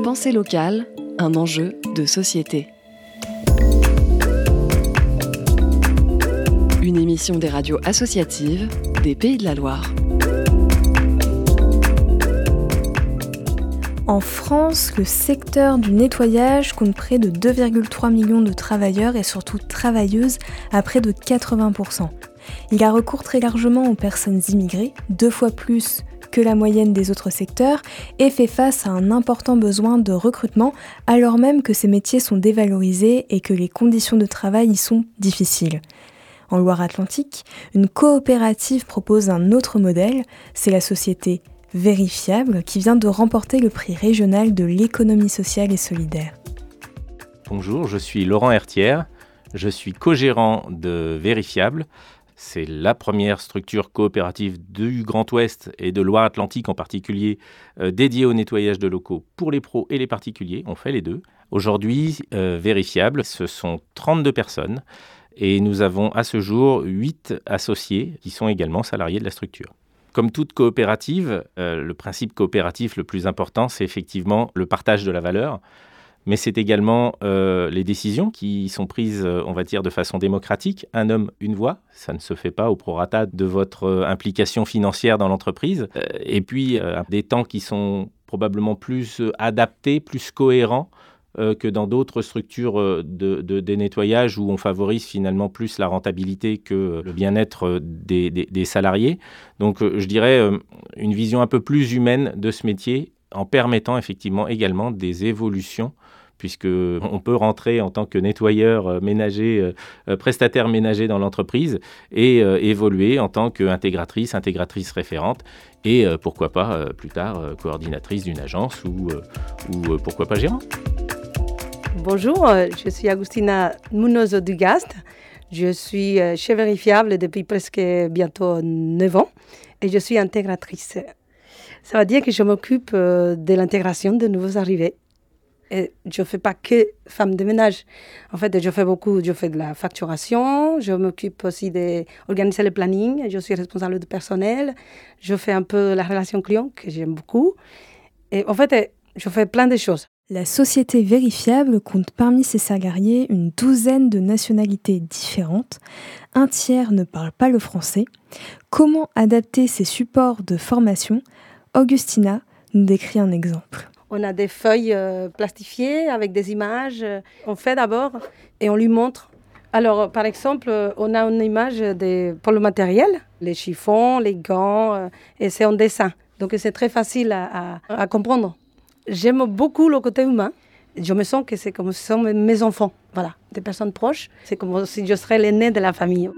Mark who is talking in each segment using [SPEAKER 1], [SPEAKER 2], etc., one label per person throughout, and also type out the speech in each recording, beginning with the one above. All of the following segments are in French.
[SPEAKER 1] Pensée locale, un enjeu de société. Une émission des radios associatives des Pays de la Loire.
[SPEAKER 2] En France, le secteur du nettoyage compte près de 2,3 millions de travailleurs et surtout travailleuses à près de 80%. Il a recours très largement aux personnes immigrées, 2 fois plus que la moyenne des autres secteurs, et fait face à un important besoin de recrutement, alors même que ces métiers sont dévalorisés et que les conditions de travail y sont difficiles. En Loire-Atlantique, une coopérative propose un autre modèle, c'est la société Vérifiable qui vient de remporter le prix régional de l'économie sociale et solidaire.
[SPEAKER 3] Bonjour, je suis Laurent Hertière, je suis co-gérant de Vérifiable. C'est la première structure coopérative du Grand Ouest et de Loire-Atlantique en particulier dédiée au nettoyage de locaux pour les pros et les particuliers. On fait les deux. Aujourd'hui, Vérifiable, ce sont 32 personnes et nous avons à ce jour 8 associés qui sont également salariés de la structure. Comme toute coopérative, le principe coopératif le plus important, c'est effectivement le partage de la valeur. Mais c'est également les décisions qui sont prises, on va dire, de façon démocratique. Un homme, une voix, ça ne se fait pas au prorata de votre implication financière dans l'entreprise. Et puis, des temps qui sont probablement plus adaptés, plus cohérents que dans d'autres structures de nettoyage où on favorise finalement plus la rentabilité que le bien-être des salariés. Donc, je dirais une vision un peu plus humaine de ce métier en permettant effectivement également des évolutions puisqu'on peut rentrer en tant que nettoyeur ménager, prestataire ménager dans l'entreprise et évoluer en tant qu'intégratrice référente et pourquoi pas plus tard coordinatrice d'une agence ou pourquoi pas gérant.
[SPEAKER 4] Bonjour, je suis Agustina Munoz Dugast. Je suis chez Vérifiable depuis presque bientôt 9 ans et je suis intégratrice. Ça veut dire que je m'occupe de l'intégration de nouveaux arrivés. Et je ne fais pas que femme de ménage. En fait, je fais de la facturation, je m'occupe aussi d'organiser le planning, je suis responsable du personnel, je fais un peu la relation client, que j'aime beaucoup. Et en fait, je fais plein de choses.
[SPEAKER 2] La société Vérifiable compte parmi ses salariés une douzaine de nationalités différentes. Un tiers ne parle pas le français. Comment adapter ces supports de formation ? Augustina nous décrit un exemple.
[SPEAKER 4] On a des feuilles plastifiées avec des images. On fait d'abord et on lui montre. Alors, par exemple, on a une image pour le matériel, les chiffons, les gants, et c'est en dessin. Donc, c'est très facile à comprendre. J'aime beaucoup le côté humain. Je me sens que c'est comme si ce sont mes enfants. Voilà, des personnes proches. C'est comme si je serais l'aîné de la famille.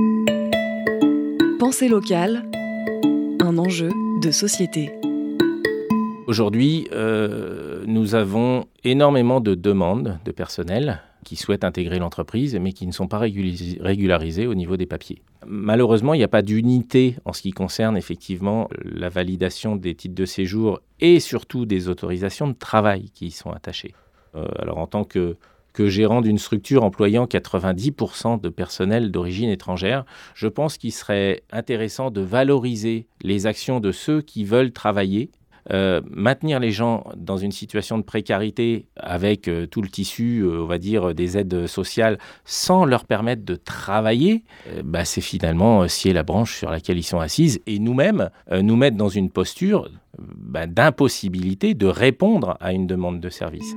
[SPEAKER 1] Pensée locale, un enjeu de société.
[SPEAKER 3] Aujourd'hui, nous avons énormément de demandes de personnel qui souhaitent intégrer l'entreprise, mais qui ne sont pas régularisés au niveau des papiers. Malheureusement, il n'y a pas d'unité en ce qui concerne effectivement la validation des titres de séjour et surtout des autorisations de travail qui y sont attachées. Alors en tant que gérant d'une structure employant 90% de personnel d'origine étrangère, je pense qu'il serait intéressant de valoriser les actions de ceux qui veulent travailler. Maintenir les gens dans une situation de précarité avec tout le tissu, on va dire, des aides sociales sans leur permettre de travailler, c'est finalement scier la branche sur laquelle ils sont assises et nous-mêmes nous mettre dans une posture d'impossibilité de répondre à une demande de service.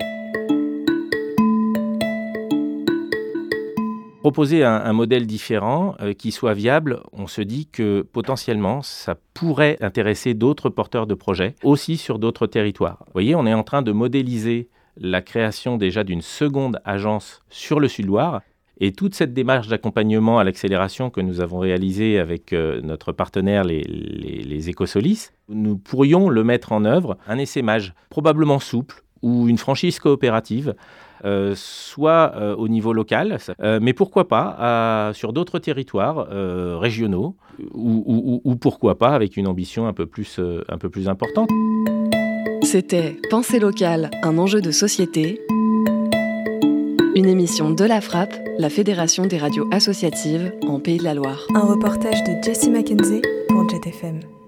[SPEAKER 3] Proposer un modèle différent qui soit viable, on se dit que potentiellement, ça pourrait intéresser d'autres porteurs de projets, aussi sur d'autres territoires. Vous voyez, on est en train de modéliser la création déjà d'une seconde agence sur le Sud-Loire. Et toute cette démarche d'accompagnement à l'accélération que nous avons réalisée avec notre partenaire, les Écosolis, nous pourrions le mettre en œuvre, un essaimage probablement souple ou une franchise coopérative, soit au niveau local, mais pourquoi pas sur d'autres territoires régionaux, ou pourquoi pas avec une ambition un peu plus importante.
[SPEAKER 1] C'était Pensée locale, un enjeu de société. Une émission de la FRAP, la Fédération des radios associatives en Pays de la Loire.
[SPEAKER 2] Un reportage de Jessie Mackenzie pour JetFM.